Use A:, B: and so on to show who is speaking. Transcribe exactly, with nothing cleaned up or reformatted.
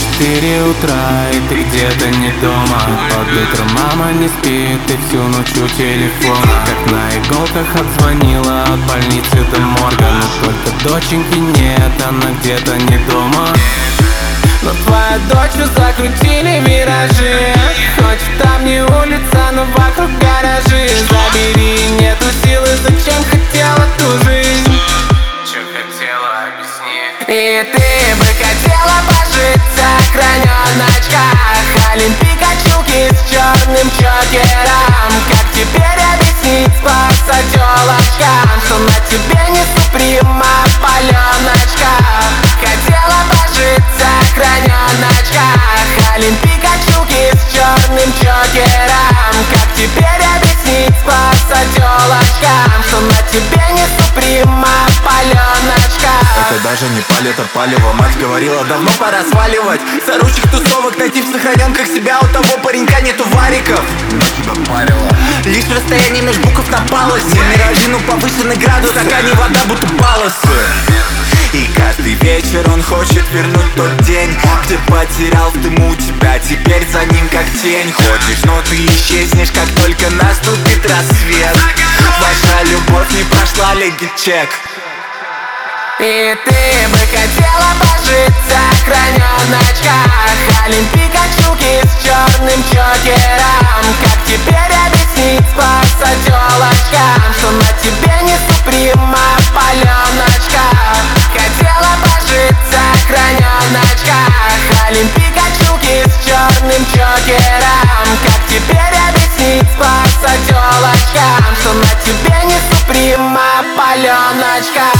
A: четыре утра, и ты где-то не дома. Под утром мама не спит, и всю ночь у телефона. Как на иголках отзвонила от больницы до морга. Но только доченьки нет, она где-то не дома. Но твоя дочь закрутили виражи. Хоть там не улица, но вокруг гаражи. Забери, нету силы, зачем хотела ту жизнь? Чё хотела, объясни. И ты бы хотела пожить в сохранёночках, Олимпика чулки с черным чокером. Как теперь объяснить спасателочкам, что на тебе не суприма паленочка? Хотела пожить в сохранёночках, Олимпика чулки с черным чокером. Как теперь объяснить спасателочкам, что на тебе не суприма паленочка?
B: Это даже не паль, это палево. Мать говорила, давно пора сваливать с орущих тусовок, найти в сохраненках себя. У того паренька нету вариков, но тебя парило лишь расстояние между букв на палосе. Миражи, ну повышенный градус, в стакане вода, будто палосы. И каждый вечер он хочет вернуть тот день, где потерял в дыму тебя, теперь за ним как тень. Ходишь, но ты исчезнешь, как только наступит рассвет. Ваша любовь не прошла леги-чек.
A: И ты бы хотела пожить в сохранёночках, Олимпика чулки с черным чокером. Как теперь объяснить спасателочкам, что на тебе не суприма паленочка? Хотела пожить в сохранёночках, Олимпика чулки с черным чокером. Как теперь объяснить спасателочкам, что на тебе не суприма паленочка?